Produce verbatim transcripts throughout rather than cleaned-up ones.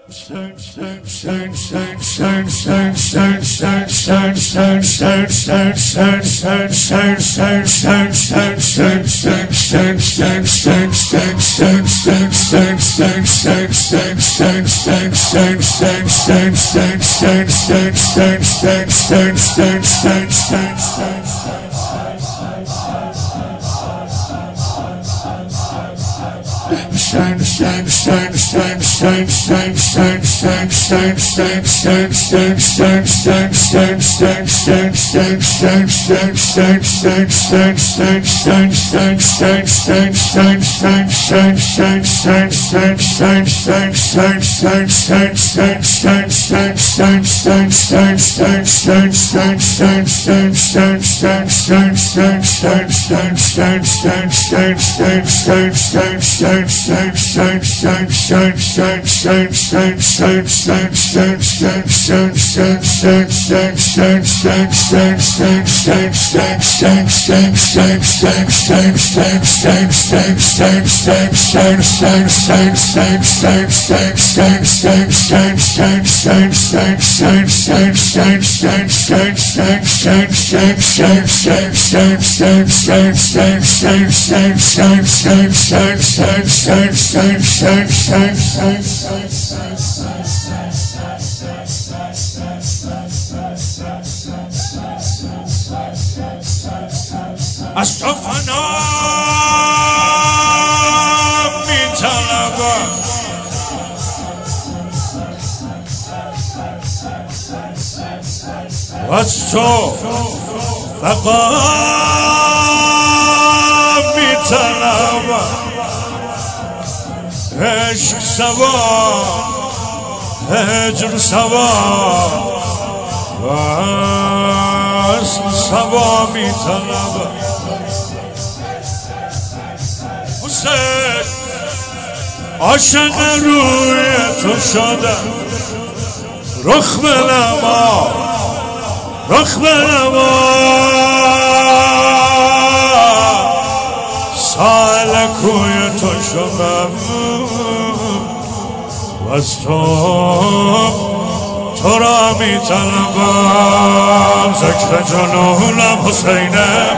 از تو فنا می‌طلبم و از تو فقط می‌طلبم عشق سوا هجر سوا و وصل سوا می‌طلبم حسین عاشق روی تو شدم رخ بنما رخ بنما سال کوی تو شدم و از تو تو را می‌طلبم ذکر جنونم حسینم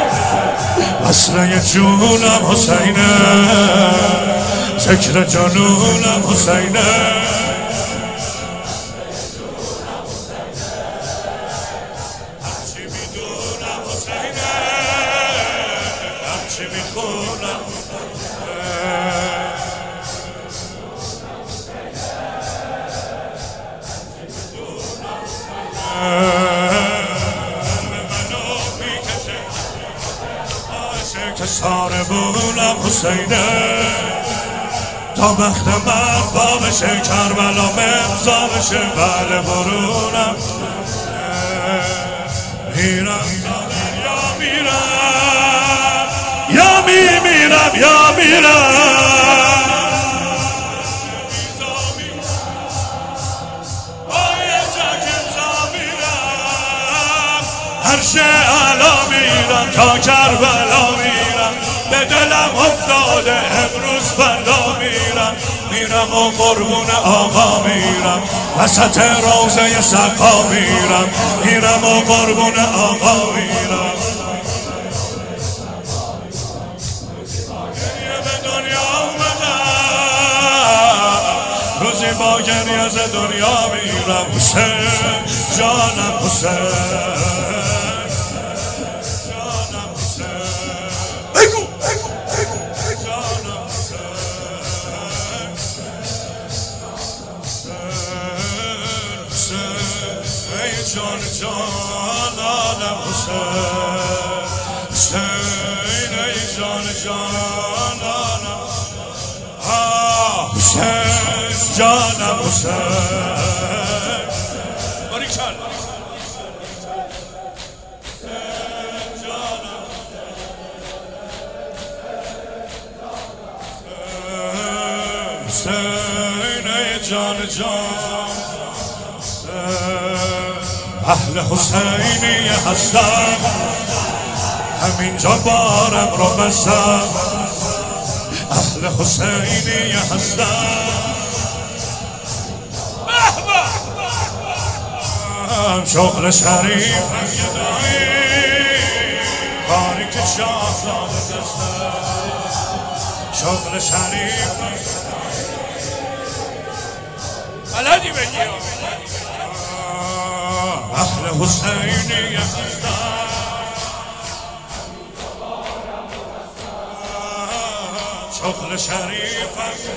اصله جونم حسینم ذکر جنونم حسینم هرچی میدونم حسینم هرچی میخونم که ساره بونم حسینه تا بخت من با بشه کربلا امضا بشه بله برونم میرم یا میرم یا میمیرم یا میرم هرچه علا میرم تا کربلا میرم به دلم افتاده امروز فردا میرم میرم و قربون آقا میرم وسط روضه سقا میرم میرم و قربون آقا میرم گریه به دنیا اومدم روزی با گریه ز دنیا میرم حسین جانم حسین جان جانانم حسین حسین ای جان جانانم حسین جانم حسین باریکن حسین ای جان جان اهل حسینی هستم همینجا بارم رو بستم اهل حسینی هستم شغل شریف کاری که شاهزاده دسته شغل شریف بلدی بگی اهل حسینی شغل شریف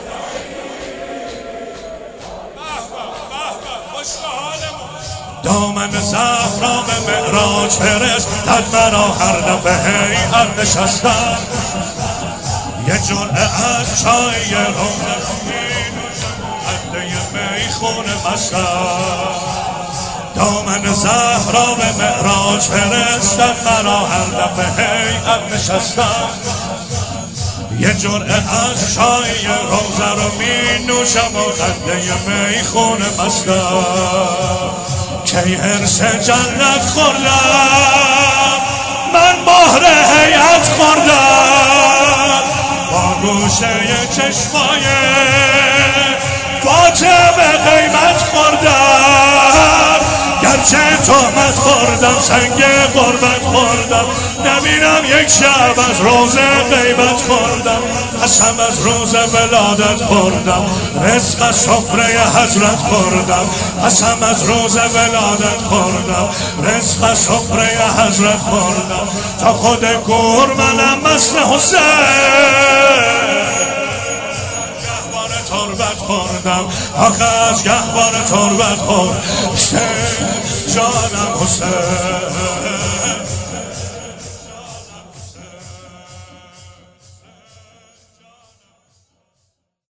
دامن زهرا به معراج فرستد مرا هر دفعه هیئت نشستم یه جرعه از چای روزه عده میخونه مستم دامن زهرا به معراج فرستد مرا هر دفعه هیئت نشستم یه جرعه از چای روزه رو می نوشم و قده میخونه مستم کی حرس جنت خوردم من مهر هیئت خوردم با گوشه چشمای فاطمه قیمت خوردم گرچه تهمت خوردم سنگ غربت خوردم نبینم یک شب از روز غیبت خوردم قسم از روز ولادت خوردم رزق از سفره حضرت خوردم قسم از روز ولادت خوردم رزق از سفره حضرت خوردم تا خود گور منم مست حسین تربت خوردم آخه از گهوار تربت خوردم جانم حسین